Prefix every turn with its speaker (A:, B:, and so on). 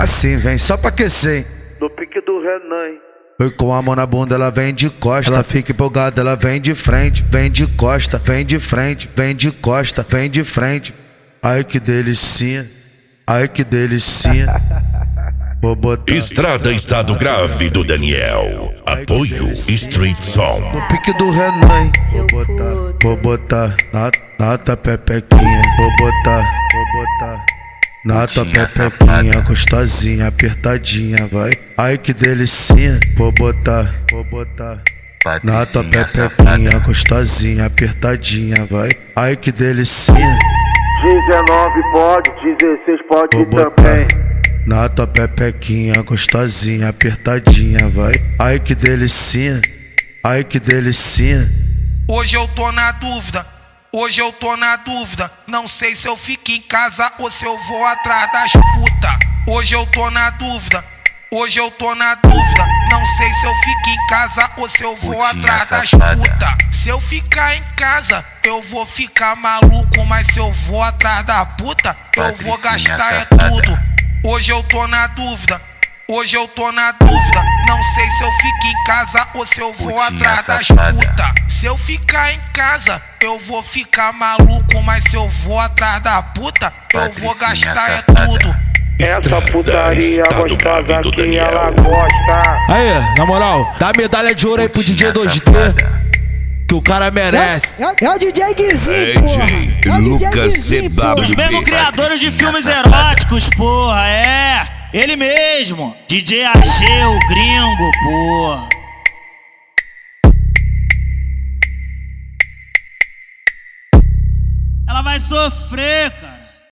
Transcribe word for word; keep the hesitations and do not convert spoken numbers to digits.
A: assim, vem só pra aquecer.
B: No pique do Renan.
A: Oi, com a mão na bunda, ela vem de costa. Ela fica empolgada, ela vem de frente, vem de costa, vem de frente, vem de costa, vem de frente. Ai que delicinha, ai que delicinha. Vou botar.
C: Estrada Estado Grave do Daniel. Apoio Street Som.
A: No pique do Renan. Vou botar, vou botar na, na tua pepequinha. Vou botar, vou botar na tua pepequinha, gostosinha, apertadinha, vai. Ai que delicinha. Vou botar, vou botar na tua pepequinha, gostosinha, apertadinha, vai. Ai que delicinha.
B: dezenove pode, dezesseis pode
A: Vou botar
B: também.
A: na tua pepequinha, gostosinha, apertadinha, vai. Ai que delicinha, ai que delicinha.
D: Hoje eu tô na dúvida, hoje eu tô na dúvida. Não sei se eu fico em casa ou se eu vou atrás das puta. Hoje eu tô na dúvida, hoje eu tô na dúvida. Não sei se eu fico em casa ou se eu vou
E: Putinha
D: atrás das
E: safada.
D: puta. Se eu ficar em casa, eu vou ficar maluco. Mas se eu vou atrás da puta, eu vou
E: Patricinha
D: gastar é
E: safada.
D: tudo. Hoje eu tô na dúvida, hoje eu tô na dúvida. Não sei se eu fico em casa ou se eu vou
E: Putinha
D: atrás das
E: safada.
D: puta. Se eu ficar em casa, eu vou ficar maluco. Mas se eu vou atrás da puta, eu vou
E: Patricinha
D: gastar é
E: safada.
D: tudo.
B: Essa putaria
C: Estado Grave
B: gostosa
C: do
B: que
C: Daniel.
B: ela gosta.
F: Aí, na moral, dá medalha de ouro aí pro D J
E: Putinha
F: dois T,
E: safada.
F: que o cara merece.
G: É, é, é o D J Guizinho,
C: É,
G: porra.
C: Jay,
G: É o D J
C: Lucas
G: Guizinho,
C: Zebab.
G: porra.
H: Os mesmos criadores de
E: Patricinha
H: filmes
E: safada.
H: eróticos, porra, é. Ele mesmo, D J Acheu, gringo, porra. Ela vai sofrer, cara.